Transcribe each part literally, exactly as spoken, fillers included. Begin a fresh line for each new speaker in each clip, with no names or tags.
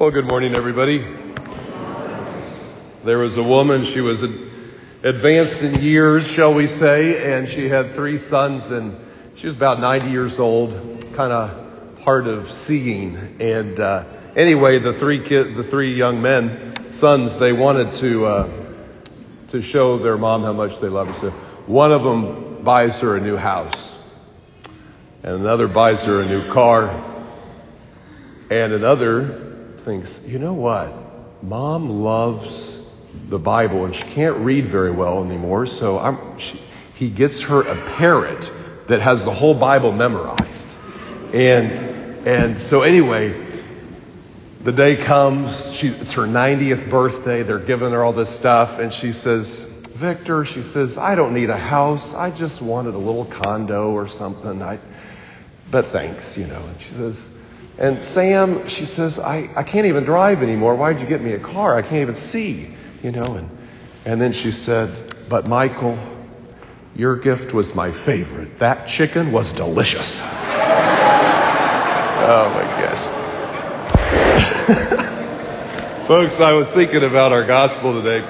Well, good morning, everybody. There was a woman, she was advanced in years, shall we say, and she had three sons, and she was about ninety years old, kind of hard of seeing. And uh, anyway, the three kid, the three young men, sons, they wanted to uh, to show their mom how much they love her. So one of them buys her a new house, and another buys her a new car, and another thinks, you know what? Mom loves the Bible, and she can't read very well anymore, so I'm, she, he gets her a parrot that has the whole Bible memorized. And and so anyway, the day comes, she, it's her ninetieth birthday, they're giving her all this stuff, and she says, Victor, she says, I don't need a house, I just wanted a little condo or something, I, but thanks, you know. And she says, and Sam, she says, I, I can't even drive anymore, why'd you get me a car? I can't even see, you know. And, and then she said, but Michael, your gift was my favorite. That chicken was delicious. Oh my gosh. Folks, I was thinking about our gospel today.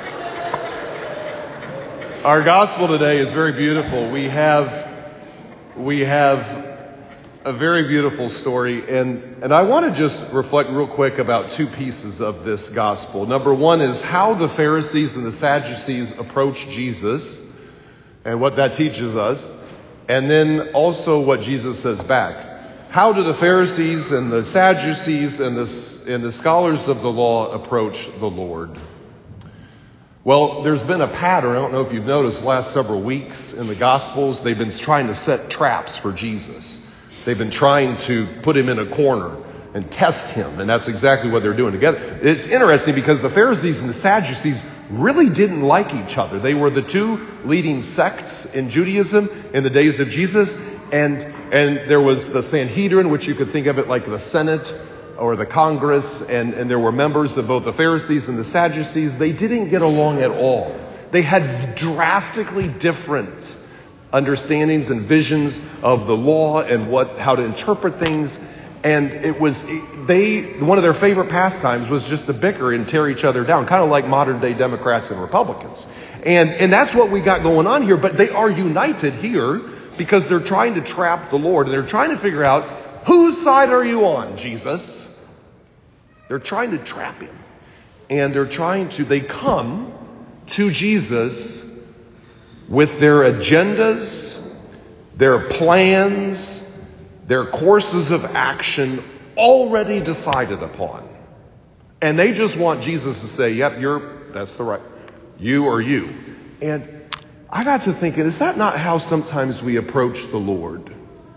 Our gospel today is very beautiful. We have, we have a very beautiful story, and, and I want to just reflect real quick about two pieces of this gospel. Number one is how the Pharisees and the Sadducees approach Jesus and what that teaches us, and then also what Jesus says back. How do the Pharisees and the Sadducees and the, and the scholars of the law approach the Lord? Well, there's been a pattern, I don't know if you've noticed, the last several weeks in the Gospels, they've been trying to set traps for Jesus. They've been trying to put him in a corner and test him, and that's exactly what they're doing together. It's interesting because the Pharisees and the Sadducees really didn't like each other. They were the two leading sects in Judaism in the days of Jesus, and and there was the Sanhedrin, which you could think of it like the Senate or the Congress, and, and there were members of both the Pharisees and the Sadducees. They didn't get along at all. They had drastically different understandings and visions of the law and what how to interpret things, and it was they one of their favorite pastimes was just to bicker and tear each other down, kind of like modern day Democrats and Republicans, and and that's what we got going on here. But they are united here because they're trying to trap the Lord, and they're trying to figure out, whose side are you on, Jesus? They're trying to trap him, and they're trying to they come to Jesus with their agendas, their plans, their courses of action already decided upon. And they just want Jesus to say, yep, you're, that's the right, you or you. And I got to thinking, is that not how sometimes we approach the Lord?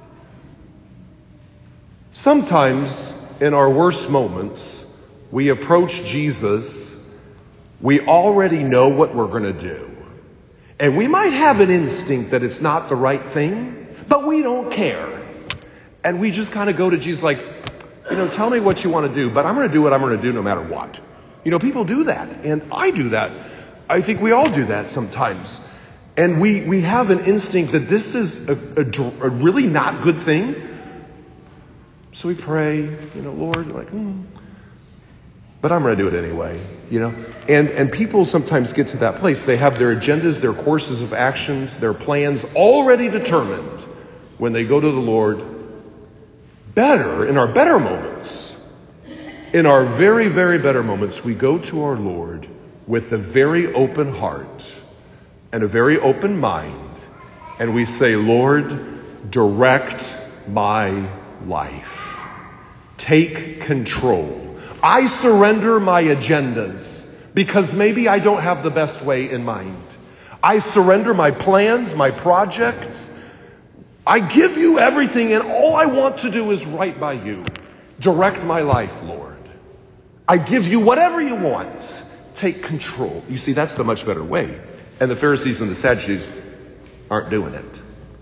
Sometimes in our worst moments, we approach Jesus, we already know what we're going to do. And we might have an instinct that it's not the right thing, but we don't care. And we just kind of go to Jesus like, you know, tell me what you want to do, but I'm going to do what I'm going to do no matter what. You know, people do that, and I do that. I think we all do that sometimes. And we, we have an instinct that this is a, a, a really not good thing. So we pray, you know, Lord, like, hmm. But I'm going to do it anyway, you know. And and people sometimes get to that place. They have their agendas, their courses of actions, their plans already determined when they go to the Lord. Better, in our better moments, in our very, very better moments, we go to our Lord with a very open heart and a very open mind. And we say, Lord, direct my life. Take control. I surrender my agendas because maybe I don't have the best way in mind. I surrender my plans, my projects. I give you everything, and all I want to do is right by you. Direct my life, Lord. I give you whatever you want. Take control. You see, that's the much better way. And the Pharisees and the Sadducees aren't doing it.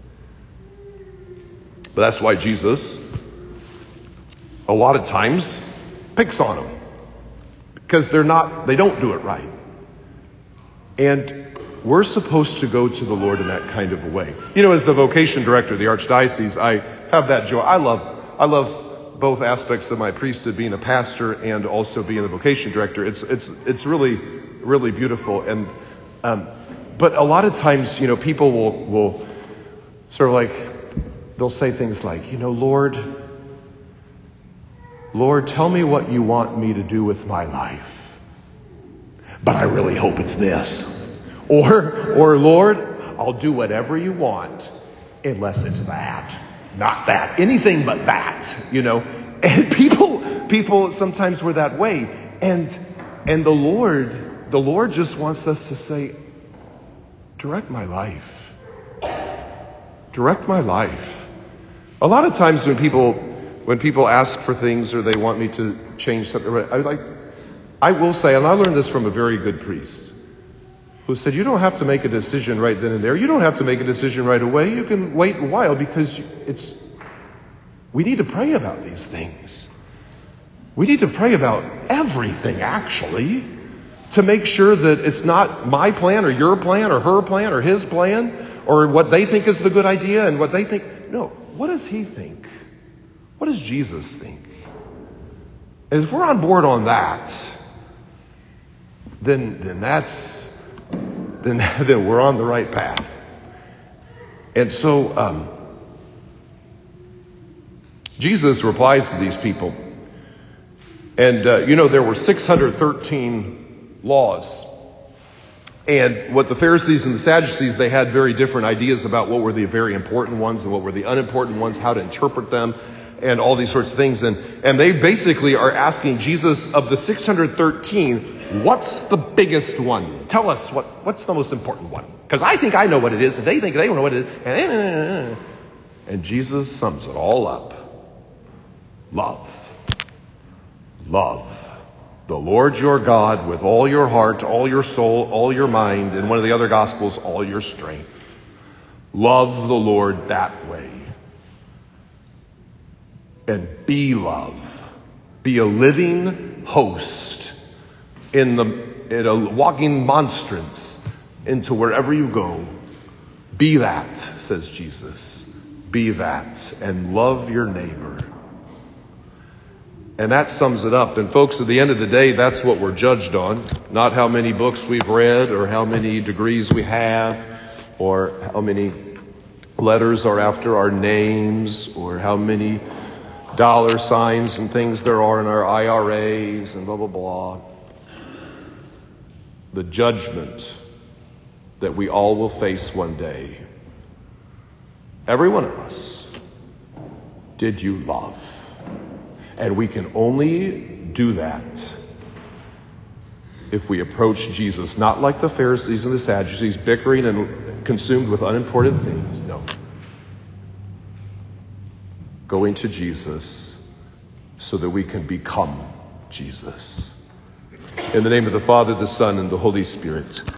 But that's why Jesus, a lot of times, picks on them because they're not, they don't do it right. And we're supposed to go to the Lord in that kind of a way. You know, as the vocation director of the Archdiocese, I have that joy. I love, I love both aspects of my priesthood, being a pastor and also being a vocation director. It's it's it's really really beautiful. And um, but a lot of times, you know, people will will sort of like they'll say things like, you know, Lord, Lord, tell me what you want me to do with my life, but I really hope it's this. Or or Lord, I'll do whatever you want, unless it's that. Not that. Anything but that, you know. And people people sometimes were that way. And and the Lord, the Lord just wants us to say, direct my life. Direct my life. A lot of times when people when people ask for things or they want me to change something, I like I will say, and I learned this from a very good priest, who said, you don't have to make a decision right then and there. You don't have to make a decision right away. You can wait a while, because it's, we need to pray about these things. We need to pray about everything, actually, to make sure that it's not my plan or your plan or her plan or his plan or what they think is the good idea and what they think. No, what does he think? What does Jesus think? And if we're on board on that, then, then that's, Then, then we're on the right path. And so um, Jesus replies to these people. And, uh, you know, there were six hundred thirteen laws. And what the Pharisees and the Sadducees, they had very different ideas about what were the very important ones and what were the unimportant ones, how to interpret them, and all these sorts of things. And, and they basically are asking Jesus, of the six hundred thirteen, what's the biggest one? Tell us what, what's the most important one? Because I think I know what it is, and they think they don't know what it is. And Jesus sums it all up. Love. Love the Lord your God with all your heart, all your soul, all your mind, in one of the other Gospels, all your strength. Love the Lord that way. And be love. Be a living host in the in a walking monstrance into wherever you go. Be that, says Jesus. Be that, and love your neighbor. And that sums it up. And folks, at the end of the day, that's what we're judged on. Not how many books we've read, or how many degrees we have, or how many letters are after our names, or how many dollar signs and things there are in our I R As and blah, blah, blah. The judgment that we all will face one day. Every one of us. Did you love? And we can only do that if we approach Jesus, not like the Pharisees and the Sadducees, bickering and consumed with unimportant things. No. Going to Jesus so that we can become Jesus. In the name of the Father, the Son, and the Holy Spirit.